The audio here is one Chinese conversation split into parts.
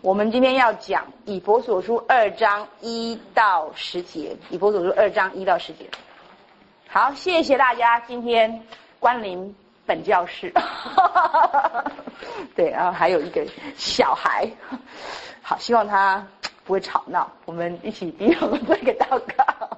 我们今天要讲以弗所书2章1到10节，以弗所书2章1到10节。好，谢谢大家今天光临本教室。对，然后还有一个小孩，好，希望他不会吵闹。我们一起低头做一个祷告。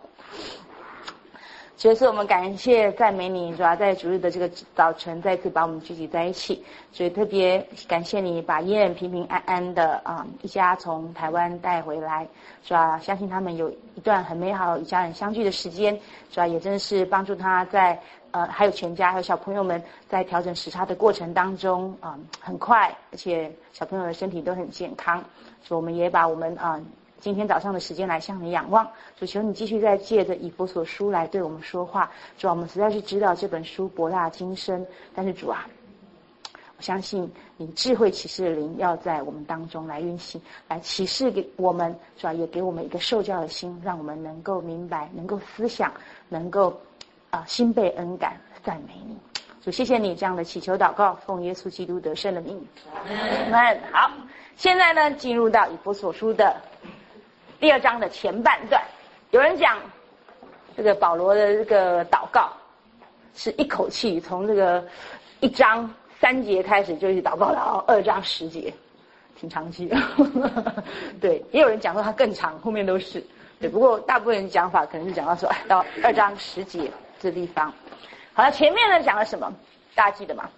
所以我们感谢赞美你，主要在主日的这个早晨再次把我们聚集在一起，所以特别感谢你把燕平平安安的一家从台湾带回来，主要相信他们有一段很美好与家人相聚的时间，主要也真的是帮助他在还有全家还有小朋友们在调整时差的过程当中很快，而且小朋友的身体都很健康，所以我们也把我们今天早上的时间来向你仰望，主求你继续再借着以弗所书来对我们说话。主啊，我们实在是知道这本书博大精深，但是主啊，我相信你智慧启示的灵要在我们当中来运行，来启示给我们，主啊，也给我们一个受教的心，让我们能够明白，能够思想，能够心被恩感，赞美你。主，谢谢你这样的祈求祷告，奉耶稣基督得胜的名。阿们。好，现在呢，进入到以弗所书的第2章的前半段。有人讲这个保罗的这个祷告是一口气从这个1章3节开始就一直祷告到2章10节，挺长期的。对，也有人讲说它更长，后面都是。对，不过大部分人讲法可能是讲到说到2章10节这地方。好了，前面呢讲了什么？大家记得吗？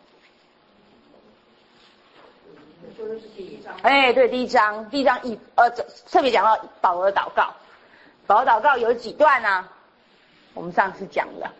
说的是第1章。 对，第一章特别讲到保罗的祷告。保罗祷告有几段呢？我们上次讲了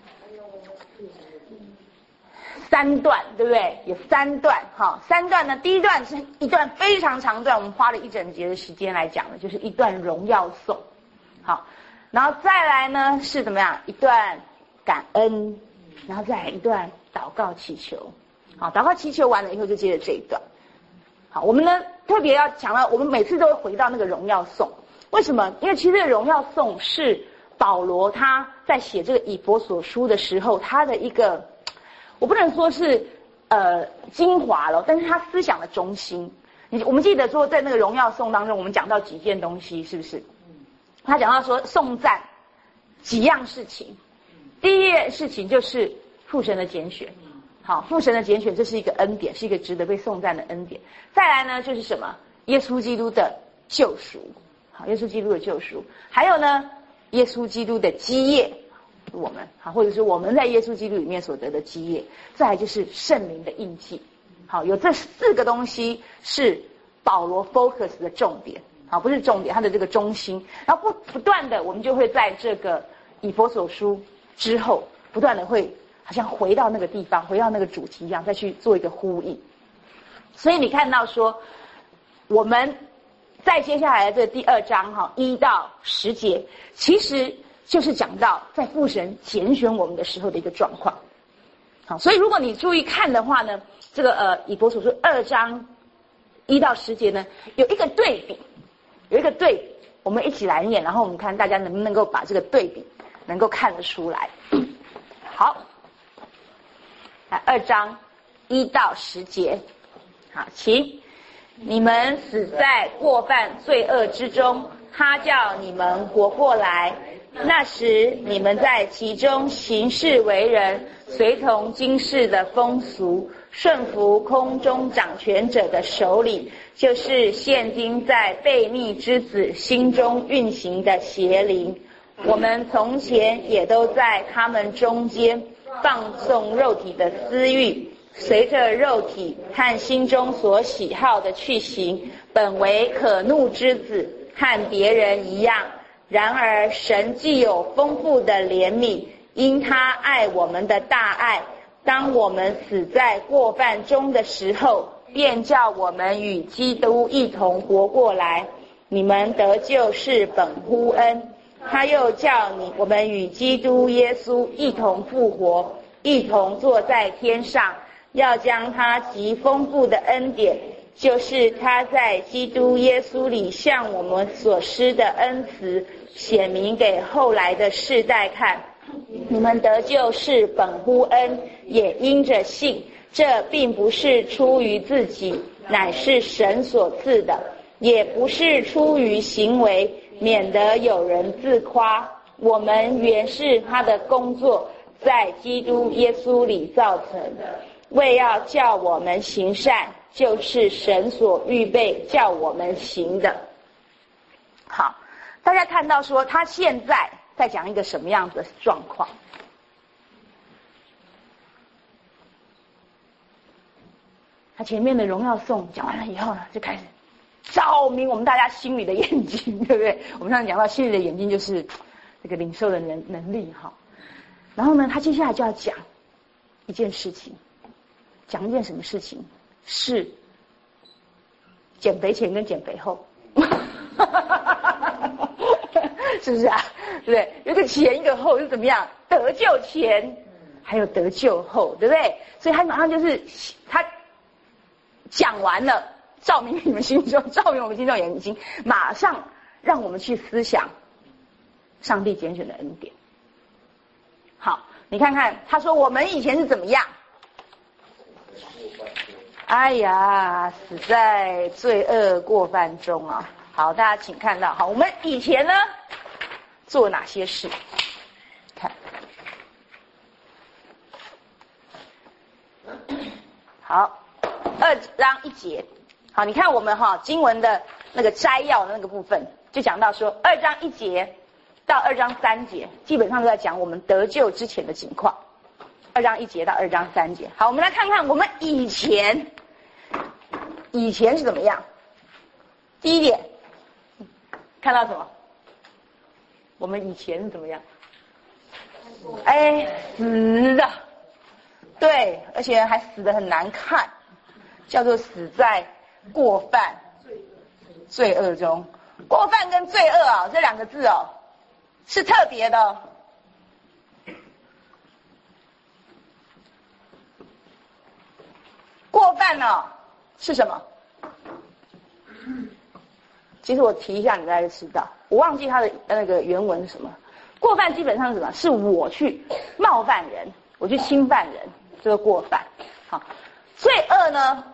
3段，对不对？有3段哈。3段呢，第一段是一段非常长段，我们花了1整节的时间来讲的，就是一段荣耀颂。好，然后再来呢是怎么样？一段感恩，然后再来一段祷告祈求。好，祷告祈求完了以后就接着这一段。好，我们呢特别要强调，我们每次都会回到那个荣耀颂。为什么？因为其实这个荣耀颂是保罗他在写这个以弗所书的时候，他的一个，我不能说是精华了，但是他思想的中心。我们记得说，在那个荣耀颂当中，我们讲到几件东西，是不是？他讲到说颂赞几样事情。第一件事情就是父神的拣选。好，父神的拣选，这是一个恩典，是一个值得被颂赞的恩典。再来呢，就是什么？耶稣基督的救赎。好，耶稣基督的救赎。还有呢，耶稣基督的基业，我们好，或者是我们在耶稣基督里面所得的基业。再来就是圣灵的印记。好，有这4个东西是保罗 focus 的重点。好，不是重点，它的这个中心。然后不断的，我们就会在这个以弗所书之后，不断的会好像回到那个地方，回到那个主题一样，再去做一个呼应。所以你看到说，我们在接下来的这第2章1到10节，其实就是讲到在父神拣选我们的时候的一个状况。好，所以如果你注意看的话呢，这个以弗所书2章1到10节呢，有一个对比，我们一起来念，然后我们看大家能不能够把这个对比能够看得出来。好，来2章1到10节。好，请。你们死在过犯罪恶之中，他叫你们活过来。那时你们在其中行事为人，随从今世的风俗，顺服空中掌权者的手里，就是现今在悖逆之子心中运行的邪灵。我们从前也都在他们中间放纵肉体的私欲，随着肉体和心中所喜好的去行，本为可怒之子，和别人一样。然而神既有丰富的怜悯，因他爱我们的大爱，当我们死在过犯中的时候，便叫我们与基督一同活过来。你们得救是本乎恩，他又叫我们与基督耶稣一同复活，一同坐在天上，要将他极丰富的恩典，就是他在基督耶稣里向我们所施的恩慈，显明给后来的世代看。你们得救是本乎恩，也因着信。这并不是出于自己，乃是神所赐的； 也不是出于行为，免得有人自夸。我们原是他的工作，在基督耶稣里造成的，为要叫我们行善，就是神所预备叫我们行的。好，大家看到说他现在在讲一个什么样子的状况？他前面的荣耀颂讲完了以后呢，就开始照明我们大家心里的眼睛，对不对？我们上次讲到心里的眼睛就是这个领受的能力哈。然后呢，他接下来就要讲一件事情，讲一件什么事情？是减肥前跟减肥后，是不是啊？对不对？有个前一个后是怎么样？得救前还有得救后，对不对？所以他马上就是他讲完了，照明你们心中，照明我们心中眼睛，马上让我们去思想上帝拣选的恩典。好，你看看，他说我们以前是怎么样？哎呀，死在罪恶过犯中啊！好，大家请看到，好，我们以前呢做哪些事？看，好，2章1节。好，你看我们经文的那个摘要的那个部分，就讲到说2章1节到2章3节，基本上都在讲我们得救之前的情况。2章1节到2章3节。好，我们来看看我们以前是怎么样。第一点，看到什么？我们以前是怎么样？死的，对，而且还死得很难看，叫做死在过犯、罪恶中。过犯跟罪恶啊，这两个字哦，是特别的哦。过犯呢是什么？其实我提一下，你大概就知道。我忘记它的那个原文是什么。过犯基本上是什么？是我去冒犯人，我去侵犯人，这个过犯。好，罪恶呢，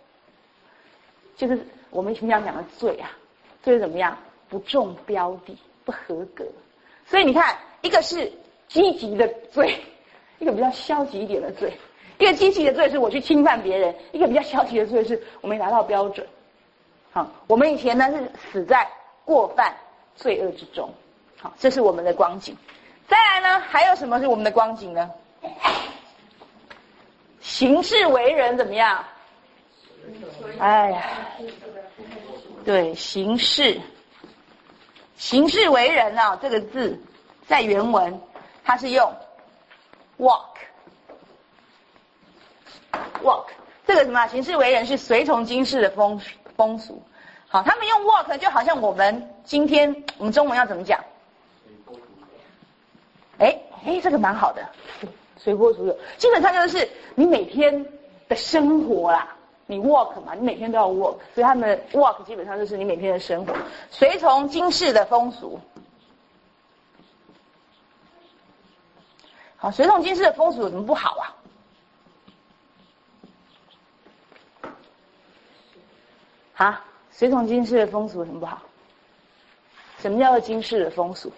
就是我们平常讲的罪啊，罪是怎么样？不中标的，不合格。所以你看，一个是积极的罪，一个比较消极一点的罪。一个积极的罪是我去侵犯别人，一个比较消极的罪是我没达到标准。好，我们以前呢是死在过犯罪恶之中。好，这是我们的光景。再来呢，还有什么是我们的光景呢？行事为人怎么样？哎呀，对，行事为人啊，这个字在原文它是用 walk， 这个什么行事为人是随从今世的风俗。好，他们用 walk 就好像我们今天我们中文要怎么讲？这个蛮好的，随波逐流，基本上就是你每天的生活啦，你 walk 嘛，你每天都要 walk， 所以他们 walk 基本上就是你每天的生活，随从今世的风俗。好，随从今世的风俗有什么不好啊？随从今世的风俗有什么不好？什么叫做今世的风俗？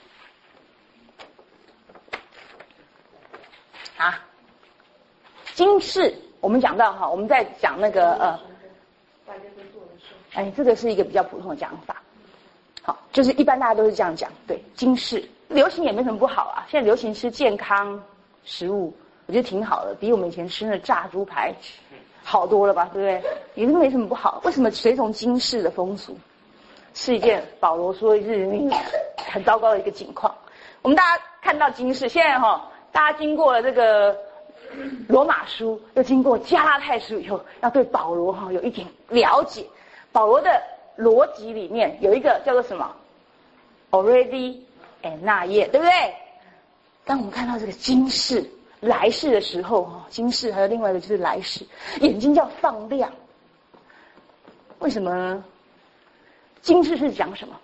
今世我们讲到我们在讲那个大家都做的事。 这个是一个比较普通的讲法。好，就是一般大家都是这样讲，对，今世流行也没什么不好啊。现在流行吃健康食物，我觉得挺好的，比我们以前吃那炸猪排好多了吧，对不对？也是没什么不好。为什么随从今世的风俗是一件保罗说是很糟糕的一个情况？我们大家看到今世，现在大家经过了这个罗马书，又经过加拉太书以后，要对保罗有一点了解。保罗的逻辑里面有一个叫做什么 already and not yet， 对不对？当我们看到这个今世来世的时候，今世还有另外一个就是来世，眼睛就要放亮。为什么呢？今世是讲什么？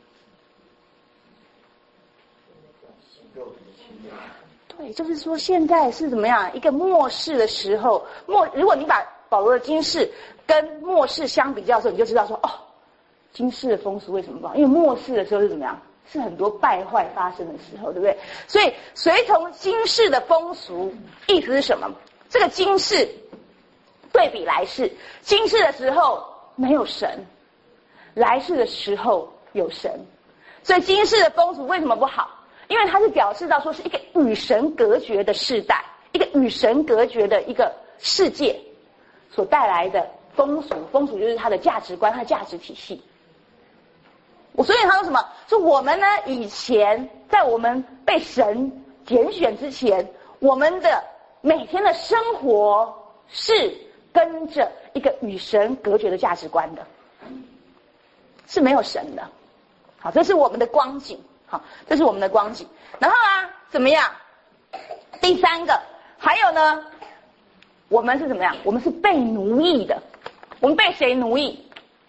对，就是说现在是怎么样一个末世的时候，如果你把保罗的今世跟末世相比较的时候，你就知道说今世的风俗为什么不好？因为末世的时候是怎么样？是很多败坏发生的时候，对不对？所以随从今世的风俗，意思是什么？这个今世对比来世，今世的时候没有神，来世的时候有神。所以今世的风俗为什么不好？因为它是表示到说是一个与神隔绝的世代，一个与神隔绝的一个世界所带来的风俗。风俗就是它的价值观和价值体系。所以他说什么？说我们呢，以前在我们被神拣选之前，我们的每天的生活是跟着一个与神隔绝的价值观的，是没有神的。好，这是我们的光景。好，这是我们的光景。然后啊，怎么样？第三个，还有呢，我们是怎么样？我们是被奴役的。我们被谁奴役？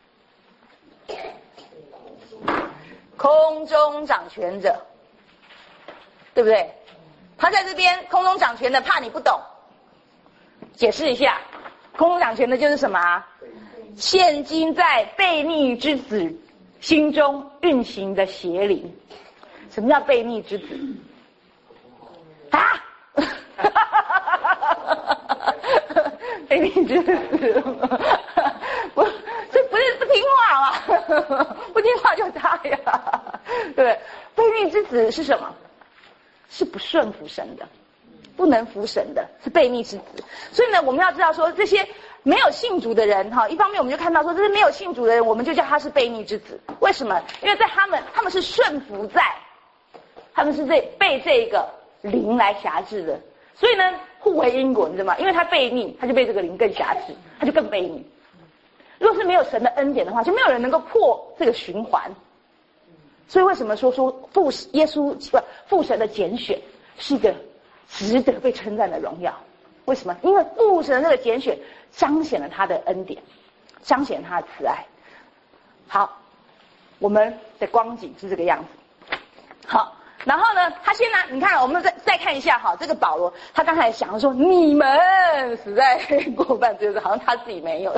空中掌权者，对不对？他在这边空中掌权的，怕你不懂，解释一下，空中掌权的就是什么啊？现今在悖逆之子心中运行的邪灵。什么叫悖逆之子？啊？悖逆之子，这不听话吗？不听话就他呀，对不对？悖逆之子是什么？是不顺服神的，不能服神的，是悖逆之子。所以呢，我们要知道说，这些没有信主的人哈，一方面我们就看到说，这些没有信主的人，我们就叫他是悖逆之子。为什么？因为在他们是顺服在，他们是被这个灵来辖制的。所以呢，互为因果，你知道吗？因为他悖逆，他就被这个灵更辖制，他就更悖逆。如果是没有神的恩典的话，就没有人能够破这个循环。所以为什么说耶稣父神的拣选是一个值得被称赞的荣耀？为什么？因为父神的这个拣选彰显了他的恩典，彰显他的慈爱。好，我们的光景是这个样子。好，然后呢，他先拿，你看，我们再看一下哈，这个保罗他刚才想说你们死在过犯之中，好像他自己没有，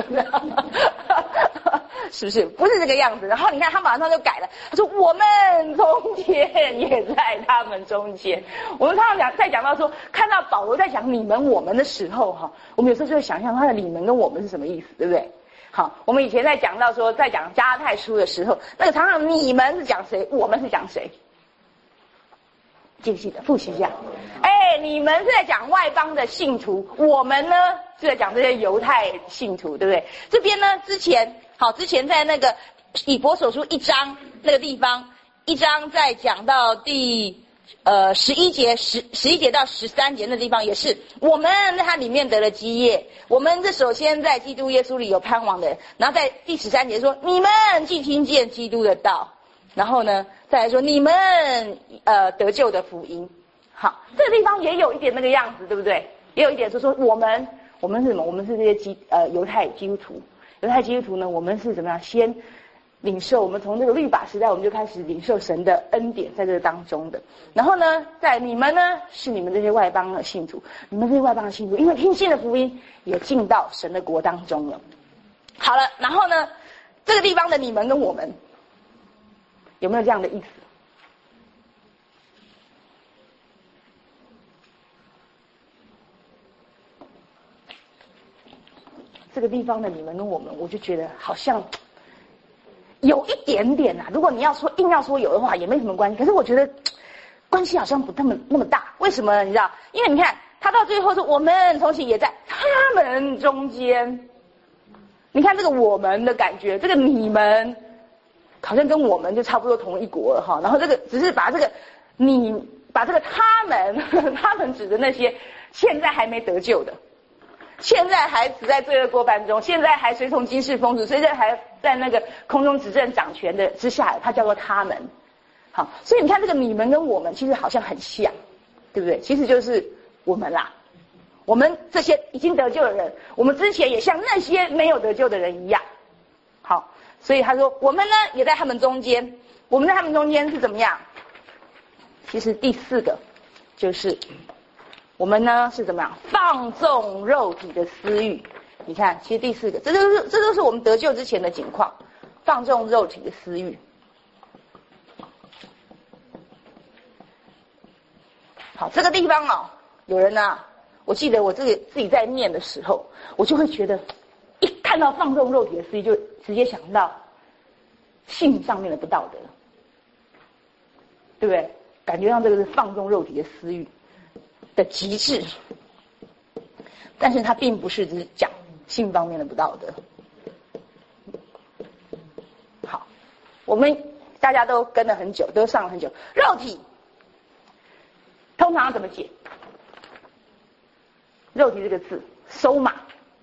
是不是？不是这个样子。然后你看他马上就改了，他说我们中间也在他们中间。我们常常在讲到说，看到保罗在讲你们我们的时候哈，我们有时候就会想象他的你们跟我们是什么意思，对不对？好，我们以前在讲到说，在讲加拉太书的时候，那个常常你们是讲谁，我们是讲谁？记不记得？复习一下。你们是在讲外邦的信徒，我们呢是在讲这些犹太信徒，对不对？这边呢，之前在那个以弗所书1章那个地方，1章在讲到第11节到13节那地方也是，我们在它里面得了基业，我们这首先在基督耶稣里有盼望的人。然后在第13节说，你们既听见基督的道，然后呢再来说你们得救的福音。好，这个地方也有一点那个样子，对不对？也有一点说我们是什么？我们是这些犹太基督徒。犹太基督徒呢，我们是怎么样？先领受，我们从这个律法时代我们就开始领受神的恩典在这个当中的。然后呢，在你们呢，是你们这些外邦的信徒，你们这些外邦的信徒，因为听信的福音也进到神的国当中了。好了，然后呢，这个地方的你们跟我们有没有这样的意思？这个地方的你们跟我们，我就觉得好像有一点点啊。如果你硬要说有的话，也没什么关系。可是我觉得关系好像不那么大。为什么呢？你知道？因为你看他到最后说我们同行也在他们中间。你看这个我们的感觉，这个你们好像跟我们就差不多同一国了哈。然后这个只是把这个他们指的那些现在还没得救的。现在还死在罪恶过犯中，现在还随从今世风俗，现在还在那个空中执政掌权的之下，他叫做他们。好，所以你看这个你们跟我们其实好像很像，对不对？其实就是我们啦，我们这些已经得救的人，我们之前也像那些没有得救的人一样。好，所以他说我们呢也在他们中间，我们在他们中间是怎么样？其实第4个就是我们呢是怎么样放纵肉体的私欲？你看，其实第4个，这都是我们得救之前的景况， 放纵肉体的私欲。好，这个地方哦，有人啊，我记得我自己在念的时候，我就会觉得，一看到放纵肉体的私欲，就直接想到性上面的不道德，对不对？感觉上这个是放纵肉体的私欲的极致，但是它并不是只讲性方面的不道德。好，我们大家都跟了很久，都上了很久，肉体通常怎么解？肉体这个字，收嘛，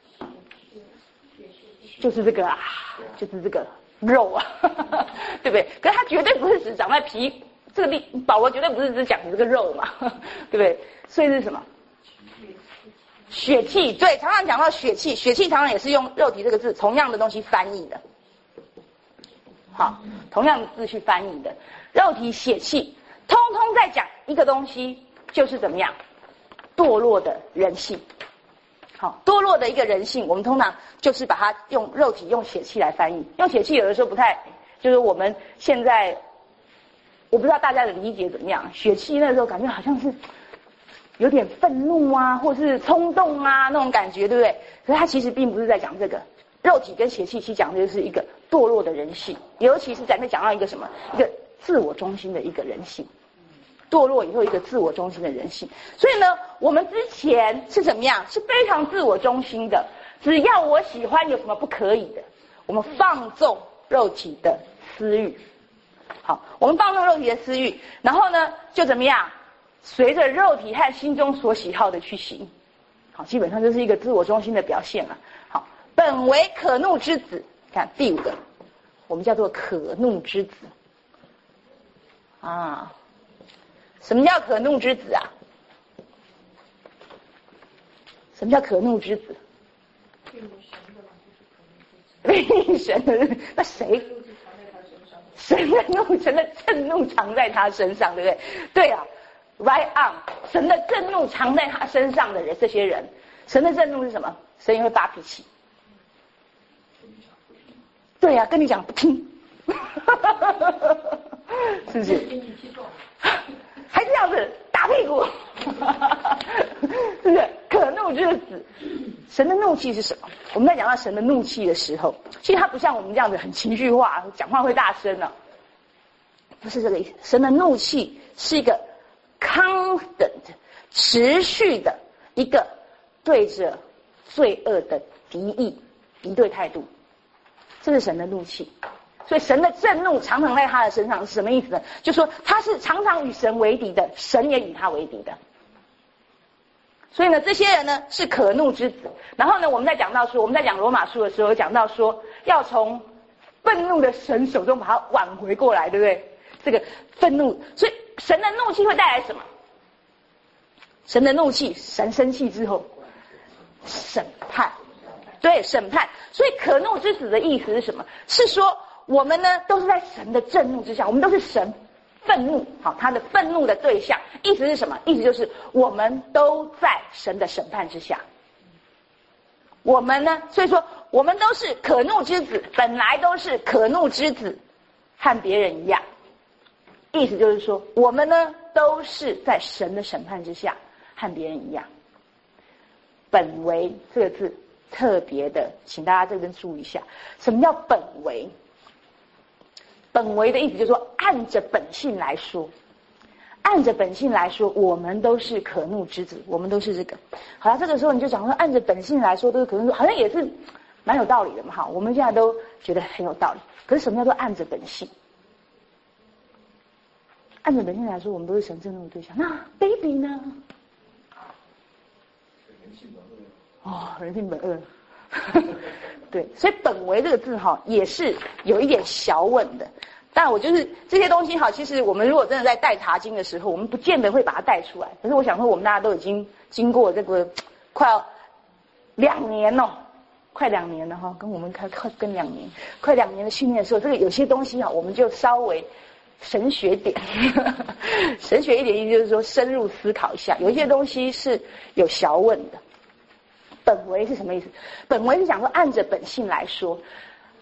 就是这个啊，就是这个肉啊，对不对？可是它绝对不是只长在皮这个保罗绝对不是只讲你这个肉嘛，对不对？所以是什么？血气，对，常常讲到血气，血气常常也是用肉体这个字同样的东西翻译的。好，同样的字去翻译的，肉体、血气，通通在讲一个东西，就是怎么样堕落的人性。好，堕落的一个人性，我们通常就是把它用肉体、用血气来翻译。用血气有的时候不太，就是我们现在，我不知道大家的理解怎么样。血气那时候感觉好像是有点愤怒啊，或是冲动啊那种感觉，对不对？可是它其实并不是在讲这个。肉体跟血气其实讲的就是一个堕落的人性，尤其是在那讲到一个什么，一个自我中心的一个人性。堕落以后一个自我中心的人性，所以呢，我们之前是怎么样？是非常自我中心的，只要我喜欢，有什么不可以的？我们放纵肉体的私欲。好，我们放纵肉体的私欲，然后呢，就怎么样？随着肉体和心中所喜好的去行。好，基本上这是一个自我中心的表现了。好，本为可怒之子，看第五个，我们叫做可怒之子啊。什么叫可怒之子啊？什么叫可怒之子？令神的，那谁？神的怒，神的震怒藏在他身上，对不对？对啊 ，right on， 神的震怒藏在他身上的人，这些人，神的震怒是什么？神也会发脾气。对啊，跟你讲不听，是不是？还这样子打屁股，是不是？可怒之子，神的怒气是什么？我们在讲到神的怒气的时候，其实他不像我们这样子很情绪化，讲话会大声啊，不是这个意思。神的怒气是一个 constant 持续的一个对着罪恶的敌意敌对态度，这是神的怒气。所以神的震怒常常在他的身上是什么意思呢？就说他是常常与神为敌的，神也与他为敌的。所以呢，这些人呢是可怒之子。然后呢，我们在讲罗马书的时候，讲到说要从愤怒的神手中把它挽回过来，对不对？这个愤怒，所以神的怒气会带来什么？神的怒气，神生气之后，审判，对，审判。所以可怒之子的意思是什么？是说我们呢都是在神的震怒之下，我们都是神愤怒，好，他的愤怒的对象。意思是什么？意思就是我们都在神的审判之下。我们呢，所以说我们都是可怒之子，本来都是可怒之子，和别人一样。意思就是说，我们呢都是在神的审判之下，和别人一样。本为这个字特别的，请大家这边注意一下，什么叫本为？本为的意思就是说，按着本性来说，按着本性来说，我们都是可怒之子，我们都是这个。好了，这个时候你就讲说，按着本性来说都是可怒，好像也是蛮有道理的嘛。哈，我们现在都觉得很有道理。可是什么叫做按着本性？按着本性来说，我们都是神震怒的对象。那 baby 呢？哦，人性本恶。对，所以本为这个字哈，也是有一点小问的。但我就是这些东西哈，其实我们如果真的在带查经的时候，我们不见得会把它带出来。可是我想说，我们大家都已经经过这个快要2年了，快2年了哈，跟我们跟2年，快2年的训练的时候，这个有些东西啊，我们就稍微神学点，神学一点意思就是说深入思考一下，有一些东西是有小问的。本为是什么意思？本为是讲说按着本性来说，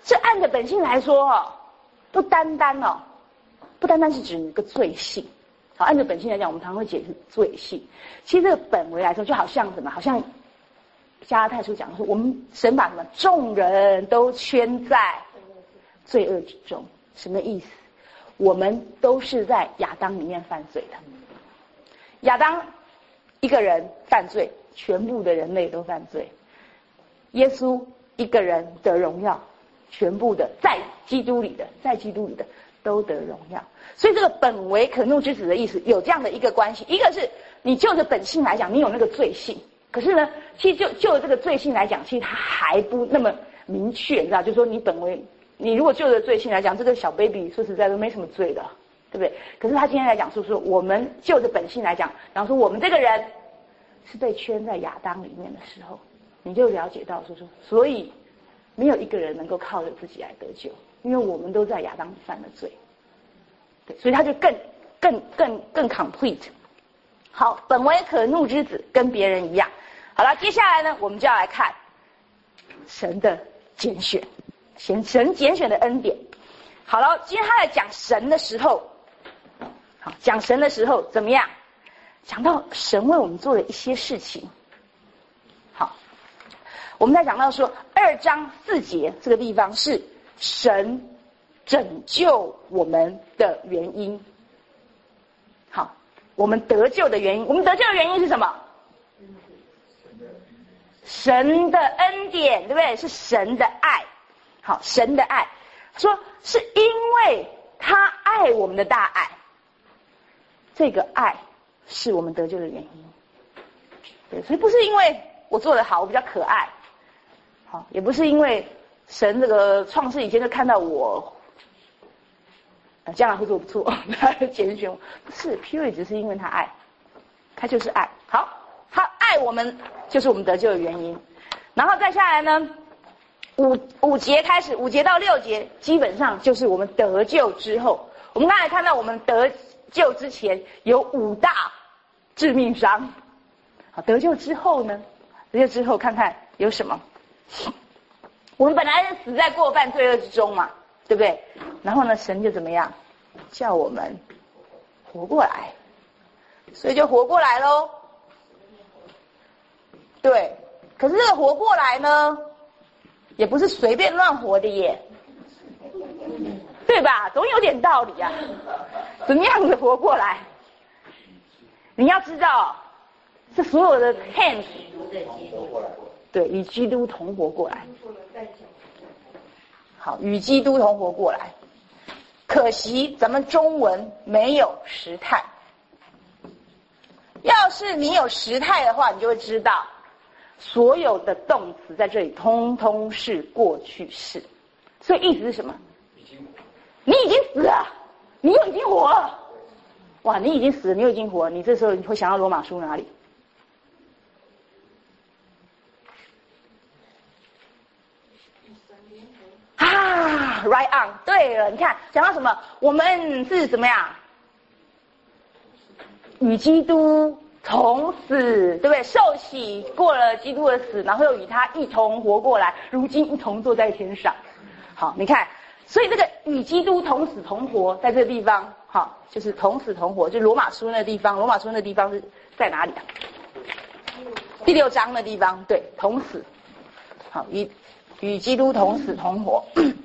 这按着本性来说不单单是指一个罪性。好，按照本性来讲，我们常会解释罪性。其实这个本为来说，就好像什么？好像加拉太书讲的说，我们神把什么众人都圈在罪恶之中。什么意思？我们都是在亚当里面犯罪的。亚当一个人犯罪，全部的人类都犯罪。耶稣一个人得荣耀，全部的在基督里的都得荣耀。所以这个本为可怒之子的意思有这样的一个关系，一个是你就着本性来讲，你有那个罪性，可是呢，其实就这个罪性来讲，其实它还不那么明确，你知道，就是说你本为，你如果就着罪性来讲，这个小 baby 说实在都没什么罪的，对不对？可是他今天来讲说我们就着本性来讲，然后说我们这个人是被圈在亚当里面的时候，你就了解到说所以没有一个人能够靠着自己来得救，因为我们都在亚当里犯了罪。对，所以他就更 complete。好，本为可怒之子，跟别人一样。好了，接下来呢，我们就要来看神的拣选，神拣选的恩典。好了，今天他在讲神的时候，好，讲神的时候怎么样？讲到神为我们做的一些事情。好，我们在讲到说2章4节这个地方是神拯救我们的原因。好，我们得救的原因，我们得救的原因是什么？神的恩典，对不对？是神的爱。好，神的爱，说是因为他爱我们的大爱，这个爱是我们得救的原因。对，所以不是因为我做得好，我比较可爱，好，也不是因为神这个创世以前就看到我将来会做不错，他就拣选我，不是 purely 只是因为他爱，他就是爱。好，他爱我们就是我们得救的原因。然后再下来呢，5节开始，5节到6节基本上就是我们得救之后。我们刚才看到我们得救之前有5大致命伤。好，得救之后呢，得救之后看看有什么。我们本来是死在过犯罪恶之中嘛，对不对？然后呢，神就怎么样，叫我们活过来，所以就活过来咯。对，可是这个活过来呢，也不是随便乱活的耶，对吧？总有点道理啊。怎么样子活过来？你要知道，这所有的 tense， 对，与基督同活过来。好，与基督同活过来。可惜咱们中文没有时态。要是你有时态的话，你就会知道，所有的动词在这里通通是过去式。所以意思是什么？你已经死了，你又已经活了。哇，你已经死了，你又已经活了，你这时候你会想到罗马书哪里？啊 ，right on， 对了，你看讲到什么？我们是怎么样？与基督同死，对不对？受洗过了基督的死，然后又与他一同活过来，如今一同坐在天上。好，你看，所以这个与基督同死同活，在这个地方，好，就是同死同活，就罗马书那地方。罗马书那地方是在哪里啊？第6章的地方，对，同死。好，与基督同死同活。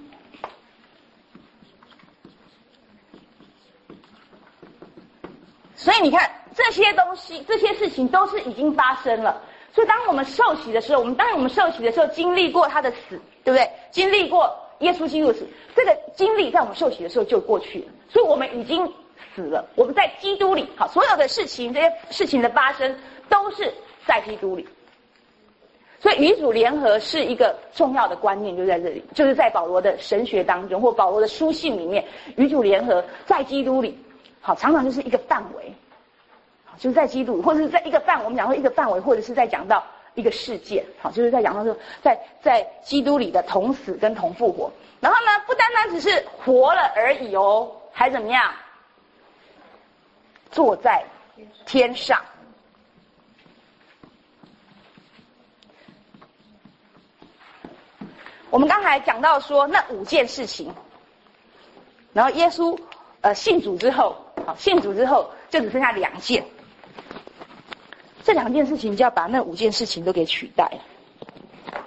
所以你看，这些东西、这些事情都是已经发生了。所以当我们受洗的时候，当我们受洗的时候，经历过他的死，对不对？经历过耶稣基督的死，这个经历在我们受洗的时候就过去了。所以我们已经死了，我们在基督里。好，所有的事情，这些事情的发生都是在基督里。所以与主联合是一个重要的观念，就在这里，就是在保罗的神学当中，或保罗的书信里面，与主联合在基督里。好，常常就是一个范围，好，就是在基督，或者是在一个范围，我们讲说一个范围，或者是在讲到一个事件，好，就是在讲到说在基督里的同死跟同复活。然后呢，不单单只是活了而已哦，还怎么样？坐在天上。 我们刚才讲到说那5件事情，然后耶稣信主之后，信主之后就只剩下2件，这2件事情就要把那5件事情都给取代了。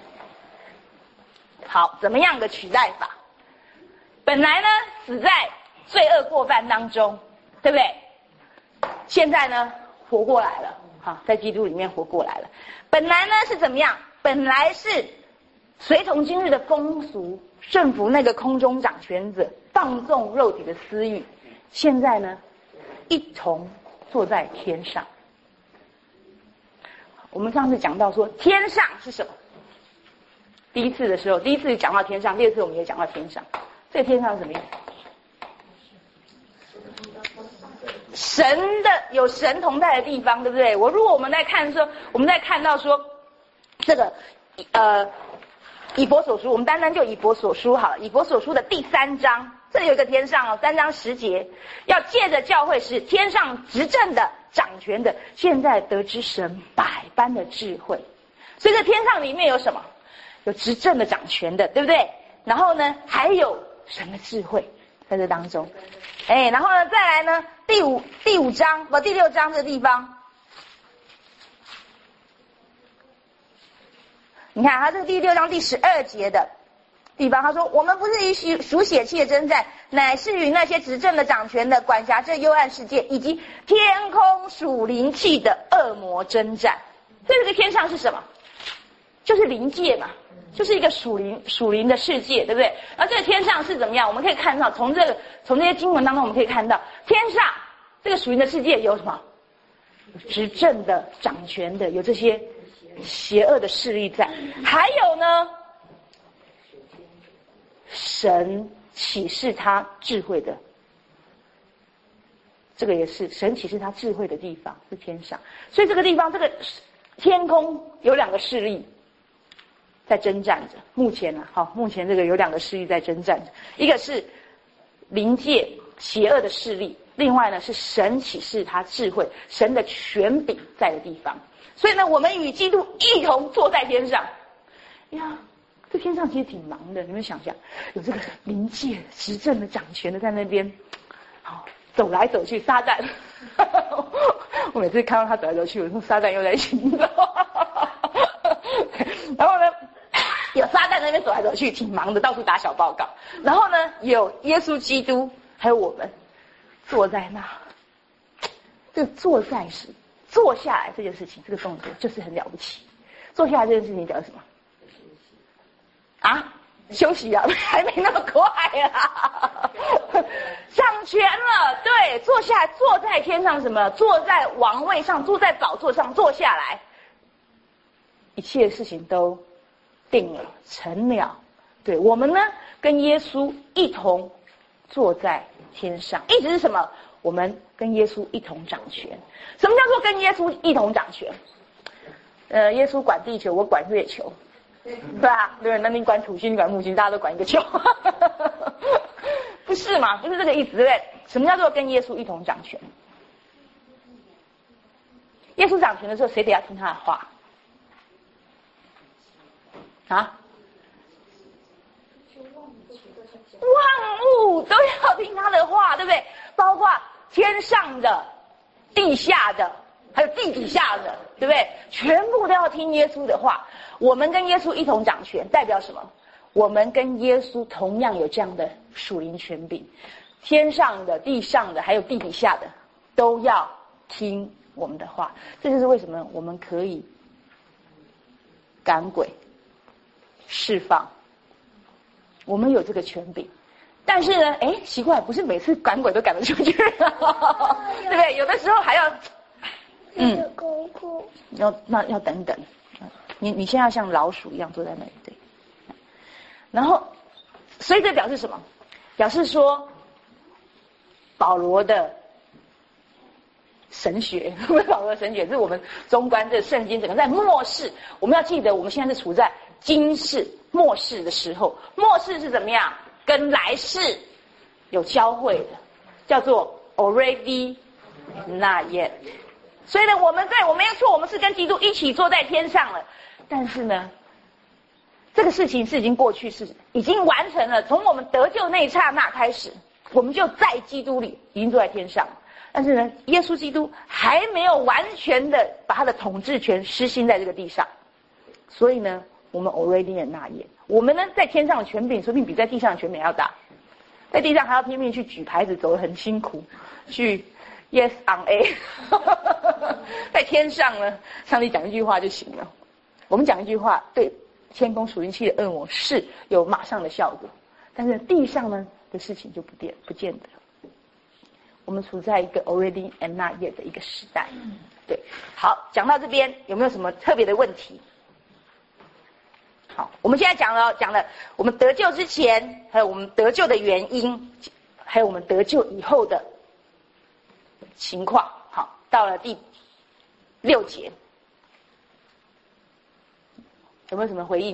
好，怎么样的取代法？本来呢死在罪恶过犯当中，对不对？现在呢活过来了，好，在基督里面活过来了。本来呢是怎么样？本来是随从今日的风俗，顺服那个空中掌权者，放纵肉体的私欲。现在呢，一同坐在天上。我们上次讲到说，天上是什么？第一次讲到天上，第2次我们也讲到天上。这个天上是什么意思？神的有神同在的地方，对不对？如果我们在看的时候，我们在看到说这个以弗所书，我们单单就以弗所书好了。以弗所书的第3章，这里有一个天上3章10节，要借着教会使天上执政的、掌权的，现在得知神百般的智慧。所以这天上里面有什么？有执政的、掌权的，对不对？然后呢，还有神的智慧在这当中。然后呢，再来呢，第6章这个地方。你看他这个第6章第12节的地方，他说我们不是与属血气的征战，乃是与那些执政的、掌权的、管辖这幽暗世界以及天空属灵气的恶魔征战。所以这个天上是什么？就是灵界嘛，就是一个属灵的世界，对不对？然后这个天上是怎么样？我们可以看到，从这些经文当中，我们可以看到天上这个属灵的世界有什么？有执政的、掌权的，有这些邪恶的势力在。还有呢，神启示他智慧的，这个也是神启示他智慧的地方，是天上。所以这个地方，这个天空有2个势力在征战着。目前这个有2个势力在征战着，一个是灵界邪恶的势力，另外呢是神启示他智慧、神的权柄在的地方。所以呢，我们与基督一同坐在天上。呀，这天上其实挺忙的，你们想想，有这个灵界执政的、掌权的在那边，好走来走去。撒旦，我每次看到他走来走去，我说撒旦又在行走。然后呢，有撒旦在那边走来走去，挺忙的，到处打小报告。然后呢，有耶稣基督，还有我们坐在那。这个坐下来这件事情，这个动作就是很了不起。坐下来这件事情讲什么？休息啊，还没那么快啊。掌权了，对，坐下来，坐在天上什么？坐在王位上，坐在宝座上，坐下来，一切事情都定了，成了。对，我们呢，跟耶稣一同坐在天上，一直是什么？我们跟耶稣一同掌权。什么叫做跟耶稣一同掌权？耶稣管地球，我管月球，对吧？对，那你管土星，你管木星，大家都管一个球。不是嘛？不是这个意思，对不对？什么叫做跟耶稣一同掌权？耶稣掌权的时候，谁得要听他的话？万物都要听他的话，对不对？包括天上的、地下的，还有地底下的，对不对？全部都要听耶稣的话。我们跟耶稣一同掌权，代表什么？我们跟耶稣同样有这样的属灵权柄，天上的、地上的，还有地底下的，都要听我们的话。这就是为什么我们可以赶鬼、释放，我们有这个权柄。但是呢，奇怪，不是每次赶鬼都赶得出去，对不对？有的时候还要， 功课要等等。你现在像老鼠一样坐在那里，对。然后，所以这表示什么？表示说，保罗的神学，不是保罗的神学，是我们中观这圣经整个在末世。我们要记得，我们现在是处在今世末世的时候。末世是怎么样？跟来世有交汇的，叫做 already not yet。所以呢，我们没有错，我们是跟基督一起坐在天上了。但是呢， 这个事情是已经过去式，已经完成了。从我们得救那一刹那开始，我们就在基督里已经坐在天上。但是呢，耶稣基督还没有完全的把他的统治权施行在这个地上，所以呢，我们 already in 那页，我们呢在天上的权柄，说不定比在地上的权柄还要大。在地上还要拼命去举牌子，走得很辛苦，去 yes on A 在天上呢，上帝讲一句话就行了。我们讲一句话，对天宫属灵气的恶魔是有马上的效果，但是地上呢的事情就不见得。我们处在一个 already and not yet 的一个时代。对，好，讲到这边有没有什么特别的问题？好，我们现在讲了我们得救之前，还有我们得救的原因，还有我们得救以后的情况。好，到了第6节，有没有什么回应？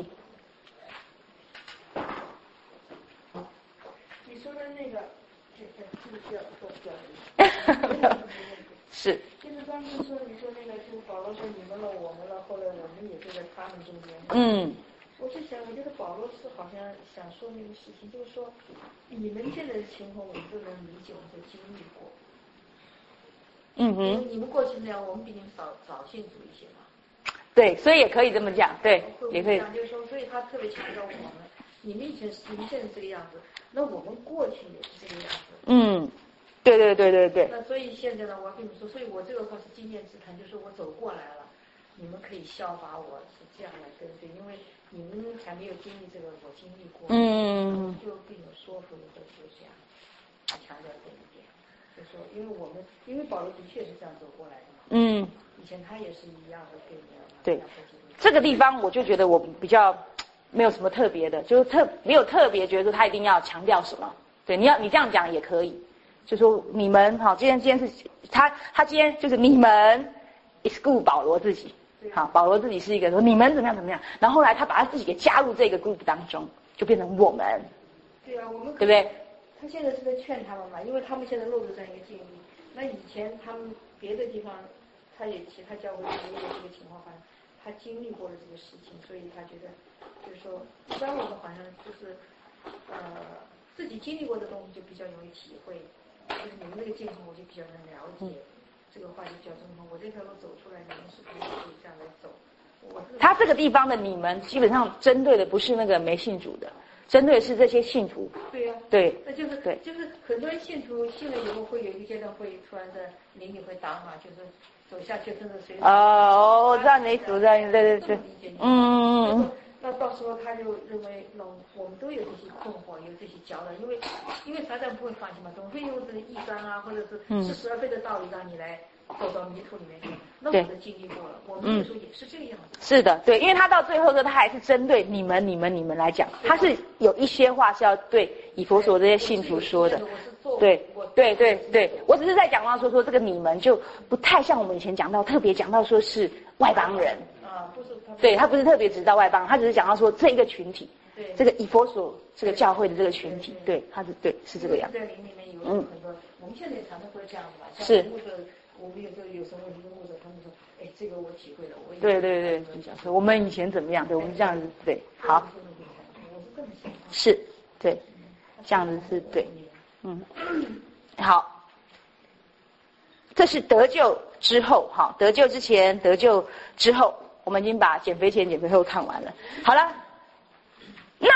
你说的那个，是不是要做表达？ 是。 就是当时说你说那个，就是保罗说你们了，我们了，后来我们也就在他们中间。 嗯。 我就想，我觉得保罗是好像想说那个事情，就是说你们现在的情况我们都能理解，我们都经历过。 嗯哼。 你们过去那样，我们比你们早信主一些嘛。 对，所以也可以这么讲，对，也可以。 就是说，所以他特别强调我们，你们现在这个样子，那我们过去也是这个样子。 嗯，对。 那所以现在呢，我要跟你们说，所以我这个话是经验之谈，就是我走过来了，你们可以效法我，是这样来跟随，因为你们还没有经历这个，我经历过，就更有说服力的，就这样，强调这一点，就说因为保罗的确是这样走过来的嘛，以前他也是一样的跟你们。 对，这个地方我就觉得我比较没有什么特别的，就是没有特别觉得说他一定要强调什么。对，你这样讲也可以，就说你们好，今天是他今天就是你们 exclude 保罗自己，好，保罗自己是一个说你们怎么样，然后后来他把他自己给加入这个 group 当中，就变成我们。 对啊，我们对不对？ 他现在是在劝他们嘛，因为他们现在落入这样一个境地。那以前他们别的地方，其他教会也有这个情况发生，他经历过了这个事情，所以他觉得，就是说，一般我们好像就是自己经历过的东西就比较容易体会，就是你们那个境况我就比较能了解，这个话就比较中通。我这条路走出来，你们是可以这样来走。 他这个地方的你们基本上针对的不是那个没信主的，针对的是这些信徒。 对呀。 对。 那就是对，就是很多人信徒信了以后会有一个阶段会突然的灵里会打码，就是走下去真的随。 哦，我知道你的意思，我知道你对。 那到时候他就认为，我们都有这些困惑，有这些搅扰，因为撒旦不会放弃嘛，总会用这个异端啊，或者是似是而非的道理让你来走到迷途里面去。那我们经历过了，我们有时候也是这个样子。 是的，对，因为他到最后说，他还是针对你们来讲，他是有一些话是要对以弗所这些信徒说的。对，我只是在讲到说这个你们就不太像我们以前讲到特别讲到说是外邦人。 不是他。对， 他不是特别指到外邦，他只是讲到说这一个群体，这个以弗所这个教会的这个群体，对，他是这个样子。 在灵里面有很多，我们现在也常常会这样子嘛。 是。 我们有时候有什么问题跟牧者，他们说，哎，这个我体会了，我也。 对，就讲说我们以前怎么样，对，我们这样子，对，好。 我是这么想。 是，对，这样子是对，好。这是得救之后，好，得救之前，得救之后，我们已经把减肥前、减肥后看完了。好了，那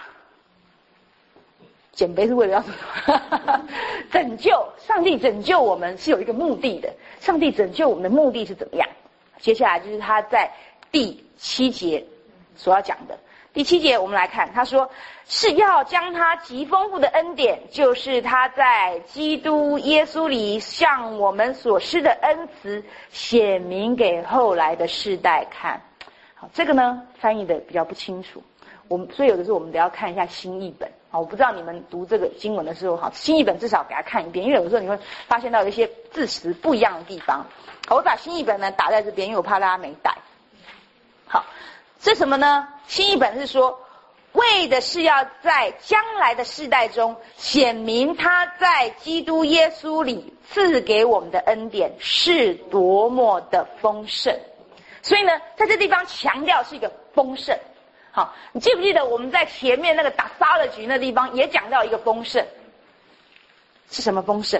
减肥是为了要什么？拯救，上帝拯救我们是有一个目的的。上帝拯救我们的目的是怎么样？接下来就是他在第7节所要讲的。第7节我们来看，他说是要将他极丰富的恩典，就是他在基督耶稣里向我们所施的恩慈，显明给后来的世代看。好，这个呢翻译的比较不清楚，所以有的时候我们得要看一下新译本。好，我不知道你们读这个经文的时候，好，新译本至少给他看一遍，因为有的时候你会发现到有一些字词不一样的地方。好，我把新译本呢打在这边，因为我怕大家没带。好，这什么呢？新译本是说，为的是要在将来的世代中显明他在基督耶稣里赐给我们的恩典是多么的丰盛。所以呢，在这地方强调是一个丰盛。 好，你记不记得我们在前面那个打沙勒局那地方也讲到一个丰盛，是什么丰盛？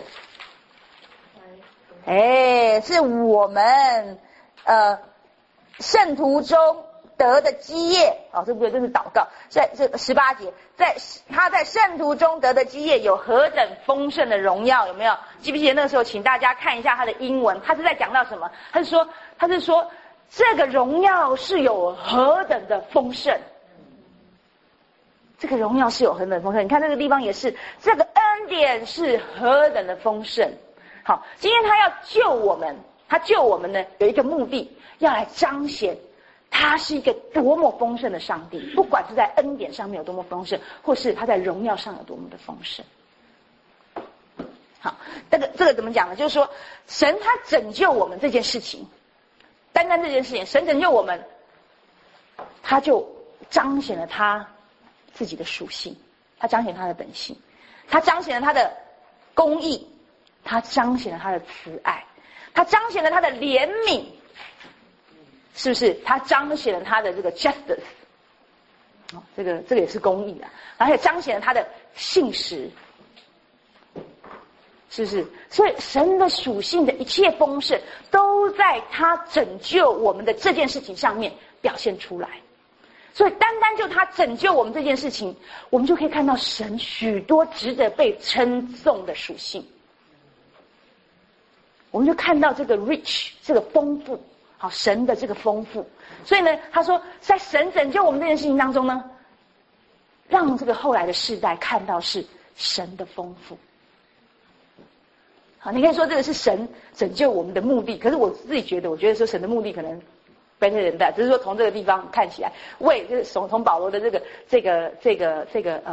是我们圣徒中得的基业。这不对，这是祷告。在这18节，他在圣徒中得的基业有何等丰盛的荣耀，有没有？记不记得那个时候，请大家看一下他的英文，他是在讲到什么？他是说这个荣耀是有何等的丰盛。这个荣耀是有何等的丰盛。你看这个地方也是，这个恩典是何等的丰盛。好，今天他要救我们，他救我们呢有一个目的，要来彰显他是一个多么丰盛的上帝，不管是在恩典上面有多么丰盛，或是他在荣耀上有多么的丰盛。好，这个怎么讲呢？就是说神他拯救我们这件事情，单单这件事情，神拯救我们，他就彰显了他自己的属性，他彰显他的本性，他彰显了他的公义，他彰显了他的慈爱，他彰显了他的怜悯，是不是？他彰显了他的这个 justice， 这个也是公义啊，而且彰显了他的信实，是不是？所以神的属性的一切丰盛，都在他拯救我们的这件事情上面表现出来。所以单单就他拯救我们这件事情，我们就可以看到神许多值得被称颂的属性。我们就看到这个 rich， 这个丰富，好，神的这个丰富。所以呢，他说在神拯救我们这件事情当中呢，让这个后来的世代看到是神的丰富。好，你可以说这个是神拯救我们的目的，可是我自己觉得说神的目的可能better than that，只是说从这个地方看起来，就是从保罗的这个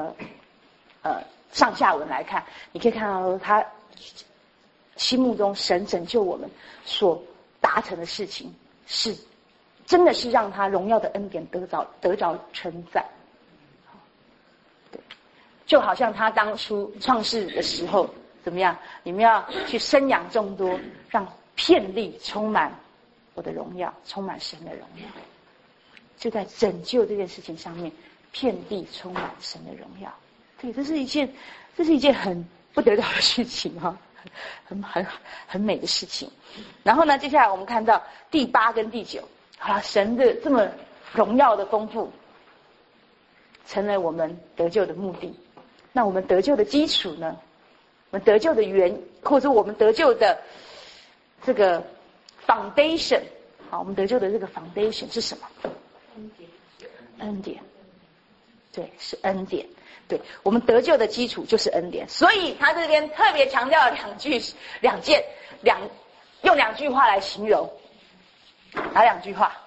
上下文来看，你可以看到他心目中神拯救我们所达成的事情，是真的是让他荣耀的恩典得着称赞。对，就好像他当初创世的时候怎么样？你们要去生养众多，让遍地充满我的荣耀，充满神的荣耀。就在拯救这件事情上面，遍地充满神的荣耀。对，这是一件很不得了的事情哈，很美的事情。然后呢，接下来我们看到第8跟第9，好了，神的这么荣耀的丰富，成了我们得救的目的。那我们得救的基础呢？我们得救的或者我们得救的这个 foundation， 好，我们得救的这个 foundation 是什么？恩典。对，是恩典。对，我们得救的基础就是恩典。所以他这边特别强调了用2句话来形容。哪2句话？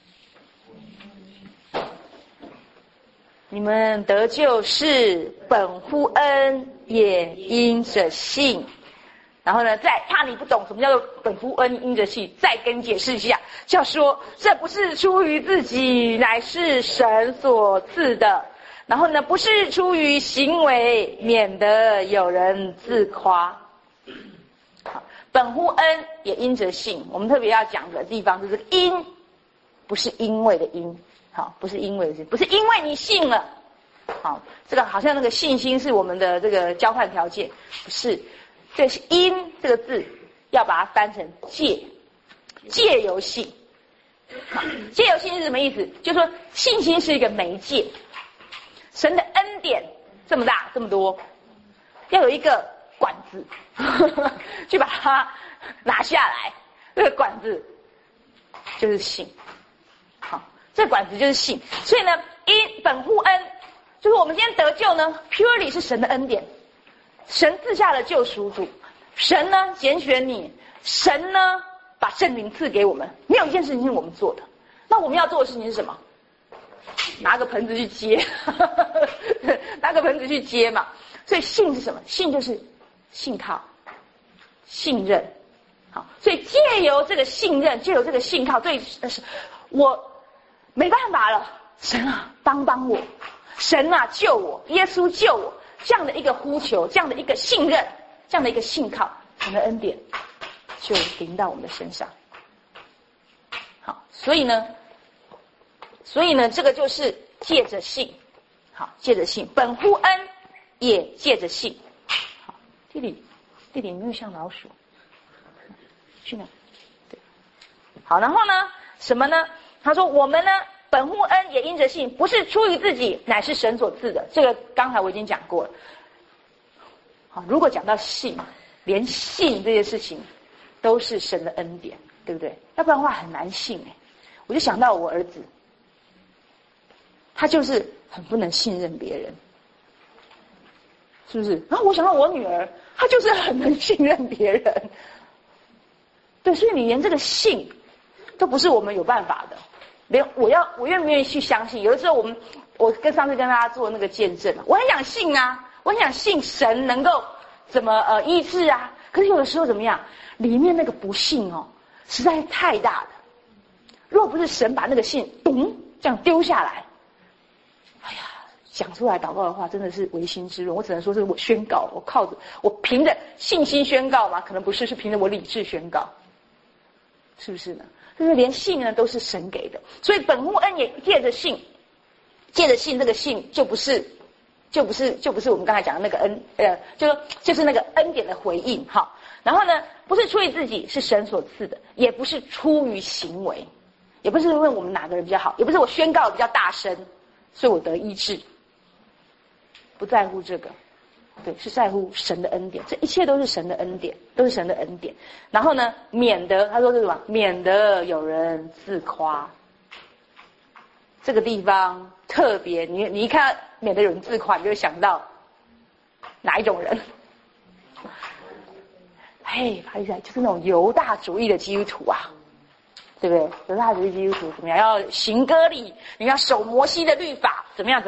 你们得救是本乎恩，也因着信。然后呢，再怕你不懂什么叫做本乎恩因着信，再跟你解释一下，就要说这不是出于自己，乃是神所赐的。然后呢，不是出于行为，免得有人自夸。好，本乎恩也因着信，我们特别要讲的地方就是因，不是因为的因。好，不是因为的信，不是因为你信了。好，这个好像那个信心是我们的这个交换条件，不是。这是因这个字，要把它翻成借由信。好，借由信是什么意思？就是说信心是一个媒介。神的恩典这么大这么多，要有一个管子去把它拿下来，这个管子就是信。好，这个管子就是信。所以呢，因本乎恩，就是我们今天得救呢 purely 是神的恩典，神赐下了救赎主，神呢拣选你，神呢把圣灵赐给我们，没有一件事情是我们做的。那我们要做的事情是什么？拿个盆子去接拿个盆子去接嘛。所以信是什么？信就是信靠、信任。好，所以借由这个信任，借由这个信靠，我没办法了，神啊帮我，神啊救我，耶稣救我，这样的一个呼求，这样的一个信任，这样的一个信靠，神的恩典就临到我们的身上。好，所以呢，这个就是借着信，好，借着信，本乎恩也借着信。好，弟弟有没有像老鼠？去哪？对，好，然后呢，什么呢？他说我们呢，本乎恩也因着信，不是出于自己，乃是神所赐的。这个刚才我已经讲过了。好，如果讲到信，连信这件事情都是神的恩典，对不对？要不然的话很难信哎。我就想到我儿子，他就是很不能信任别人，是不是？然后我想到我女儿，她就是很能信任别人。对，所以你连这个信都不是我们有办法的。连我愿不愿意去相信？有的时候我上次跟大家做那个见证，我很想信啊，我很想信神能够怎么医治啊。可是有的时候怎么样？里面那个不信哦，实在是太大了。如果不是神把那个信咚这样丢下来，哎呀，讲出来祷告的话真的是违心之论。我只能说是我宣告，我凭着信心宣告嘛，可能不是，是凭着我理智宣告，是不是呢？就是连信呢都是神给的，所以本乎恩也借着信，借着信，这个信就不是我们刚才讲的那个恩，就是那个恩典的回应哈。然后呢，不是出于自己，是神所赐的，也不是出于行为，也不是因为我们哪个人比较好，也不是我宣告比较大声，所以我得医治，不在乎这个，对，是在乎神的恩典，这一切都是神的恩典，都是神的恩典。然后呢，免得他说是什么？免得有人自夸。这个地方特别，你一看免得有人自夸，你就会想到哪一种人？嘿，不好意思，就是那种犹大主义的基督徒啊，对不对？犹大主义基督徒怎么样？要行割礼，你要守摩西的律法，怎么样？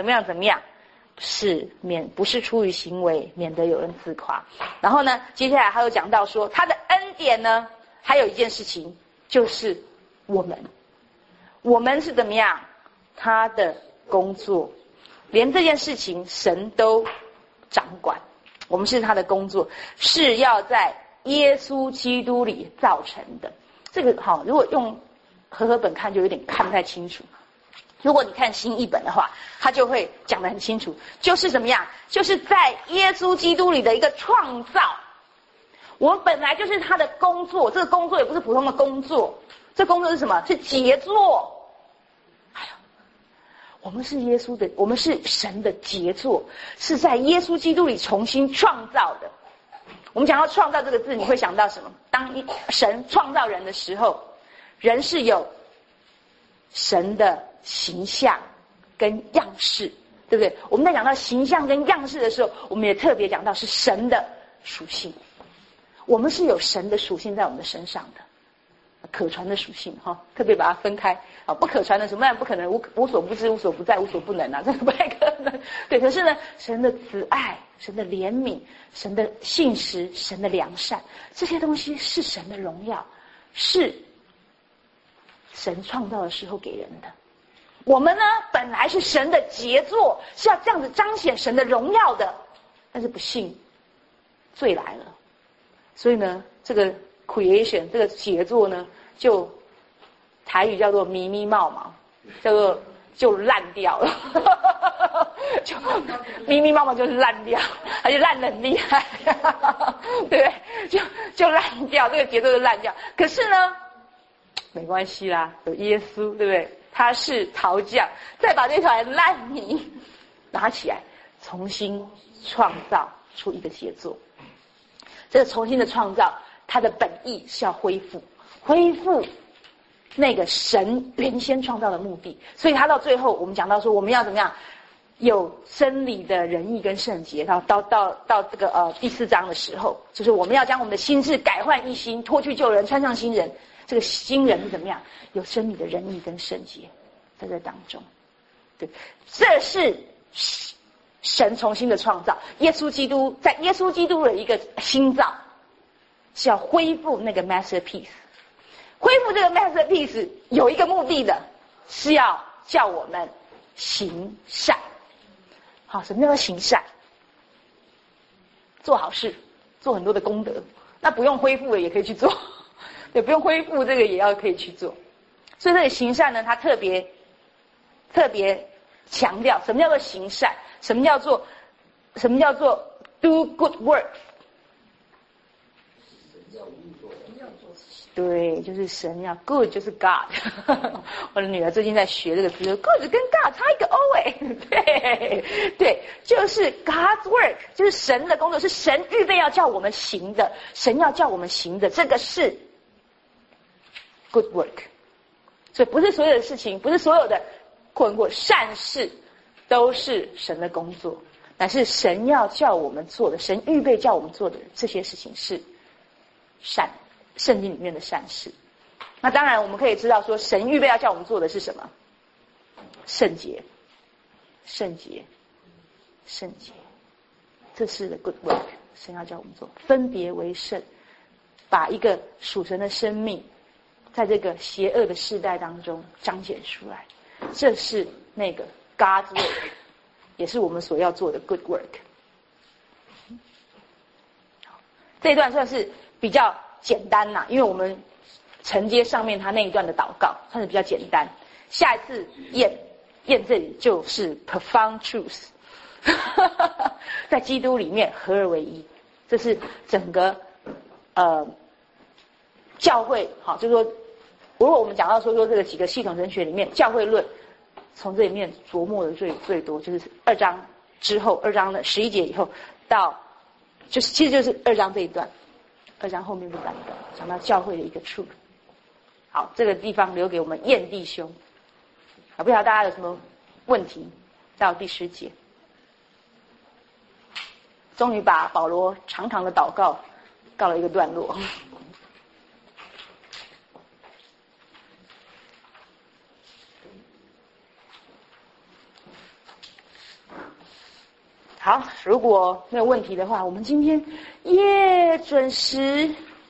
不是出于行为，免得有人自夸。然后呢，接下来他又讲到说，他的恩典呢，还有一件事情，就是我们是怎么样？他的工作，连这件事情神都掌管。我们是他的工作，是要在耶稣基督里造成的。这个好，如果用和本看就有点看不太清楚。如果你看新译本的话，他就会讲得很清楚，就是怎么样？就是在耶稣基督里的一个创造。我们本来就是他的工作，这个工作也不是普通的工作，这工作是什么？是杰作。哎呀，我们是神的杰作，是在耶稣基督里重新创造的。我们讲到创造这个字，你会想到什么？当神创造人的时候，人是有神的形象跟样式，对不对？我们在讲到形象跟样式的时候，我们也特别讲到是神的属性。我们是有神的属性在我们的身上的，可传的属性哈，特别把它分开啊，不可传的什么样不可能，无所不知、无所不在、无所不能啊，这个不太可能。对，可是呢，神的慈爱、神的怜悯、神的信实、神的良善，这些东西是神的荣耀，是神创造的时候给人的。我们呢，本来是神的杰作，是要这样子彰显神的荣耀的，但是不幸罪来了，所以呢，这个 creation 这个杰作呢，就台语叫做咪咪冒嘛，叫做就烂掉了，就咪咪冒嘛就是烂掉，而且烂得很厉害，对不对？就烂掉，这个杰作就烂掉。可是呢，没关系啦，有耶稣，对不对？他是陶匠，再把这团烂泥拿起来，重新创造出一个杰作。这个重新的创造，它的本意是要恢复那个神原先创造的目的。所以他到最后，我们讲到说，我们要怎么样有真理的仁义跟圣洁。到这个第4章的时候，就是我们要将我们的心智改换一新，脱去旧人，穿上新人。这个新人是怎么样？有真理的仁义跟圣洁在这当中。对，这是神重新的创造。耶稣基督在耶稣基督的一个新造，是要恢复那个 masterpiece。恢复这个 masterpiece 有一个目的的，是要叫我们行善。好，什么叫做行善？做好事，做很多的功德。那不用恢复的也可以去做。对，不用恢复这个也要可以去做。所以这个行善呢，它特别强调什么叫做行善，什么叫做 do good work。对，就是神要 good 就是 God 我的女儿最近在学这个词 good 跟 God 差一个 o 对，就是 God's work， 就是神的工作，是神预备要叫我们行的，神要叫我们行的，这个是 good work。 所以不是所有的事情，不是所有的善事都是神的工作，乃是神要叫我们做的，神预备叫我们做的这些事情是善，圣经里面的善事。那当然我们可以知道说，神预备要叫我们做的是什么？圣洁，这是 the good work， 神要叫我们做，分别为圣，把一个属神的生命在这个邪恶的世代当中彰显出来，这是那个 God's work， 也是我们所要做的 good work。 这一段算是比较简单啦，因为我们承接上面他那一段的祷告，算是比较简单。下一次验这里就是 profound truth 在基督里面合而为一，这是整个教会，好，就是说如果我们讲到说这个几个系统神学里面，教会论从这里面琢磨的最多，就是2章之后，2章的11节以后到其实就是2章这一段，2章后面这半段讲到教会的一个 truth。 好，这个地方留给我们验弟兄。不知道大家有什么问题？到第10节，终于把保罗长长的祷告告了一个段落。好，如果没有问题的话，我们今天准时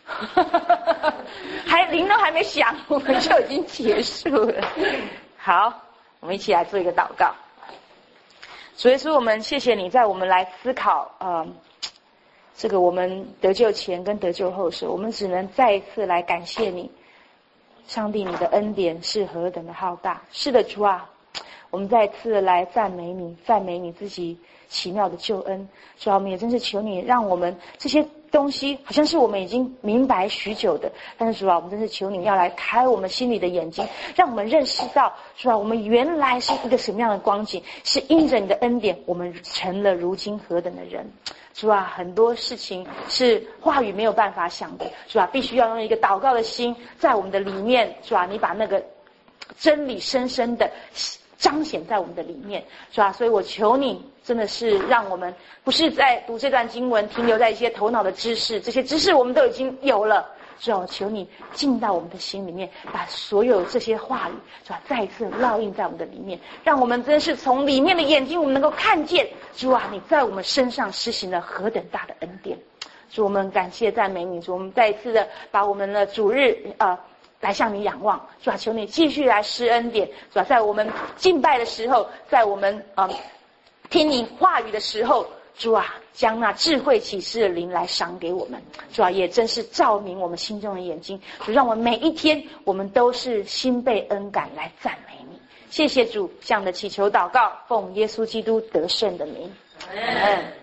铃都还没响，我们就已经结束了。好，我们一起来做一个祷告。主耶稣，我们谢谢你，在我们来思考这个我们得救前跟得救后的时候，我们只能再一次来感谢你，上帝，你的恩典是何等的浩大。是的，主啊，我们再次来赞美你自己奇妙的救恩。主啊，我们也真是求你，让我们这些东西好像是我们已经明白许久的，但是主啊，我们真是求你要来开我们心里的眼睛，让我们认识到，主啊，我们原来是一个什么样的光景，是因着你的恩典，我们成了如今何等的人。主啊，很多事情是话语没有办法想的，主啊，必须要用一个祷告的心在我们的里面，主啊，你把那个真理深深的彰显在我们的里面，是吧？所以我求你，真的是让我们不是在读这段经文停留在一些头脑的知识，这些知识我们都已经有了，是吧？我求你进到我们的心里面，把所有这些话语，是吧？再一次烙印在我们的里面，让我们真是从里面的眼睛，我们能够看见，主啊，你在我们身上施行了何等大的恩典。主，我们感谢赞美你，主，我们再一次的把我们的主日来向你仰望，主啊，求你继续来施恩典，主啊，在我们敬拜的时候，在我们听你话语的时候，主啊，将那智慧启示的灵来赏给我们，主啊，也真是照明我们心中的眼睛，主，让我们每一天我们都是心被恩感来赞美你。谢谢主，这样的祈求祷告，奉耶稣基督得胜的名，阿们。